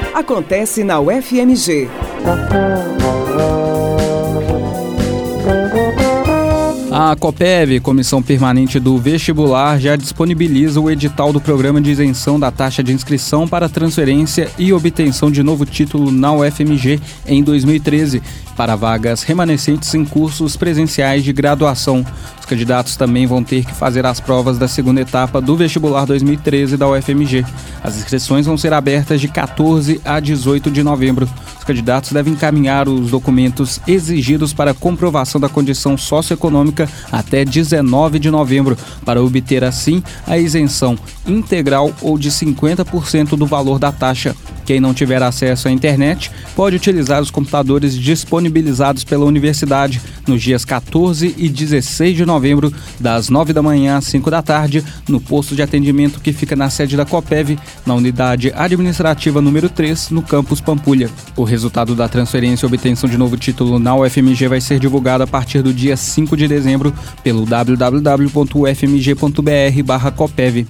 acontece na UFMG. A COPEV, Comissão Permanente do Vestibular, já disponibiliza o edital do Programa de Isenção da Taxa de Inscrição para transferência e obtenção de novo título na UFMG em 2013, para vagas remanescentes em cursos presenciais de graduação. Os candidatos também vão ter que fazer as provas da segunda etapa do vestibular 2013 da UFMG. As inscrições vão ser abertas de 14 a 18 de novembro. Os candidatos devem encaminhar os documentos exigidos para comprovação da condição socioeconômica até 19 de novembro, para obter assim a isenção integral ou de 50% do valor da taxa. Quem não tiver acesso à internet pode utilizar os computadores disponibilizados pela universidade nos dias 14 e 16 de novembro, das 9 da manhã às 5 da tarde, no posto de atendimento que fica na sede da COPEV, na unidade administrativa número 3, no campus Pampulha. O resultado da transferência e obtenção de novo título na UFMG vai ser divulgado a partir do dia 5 de dezembro pelo www.ufmg.br/COPEV.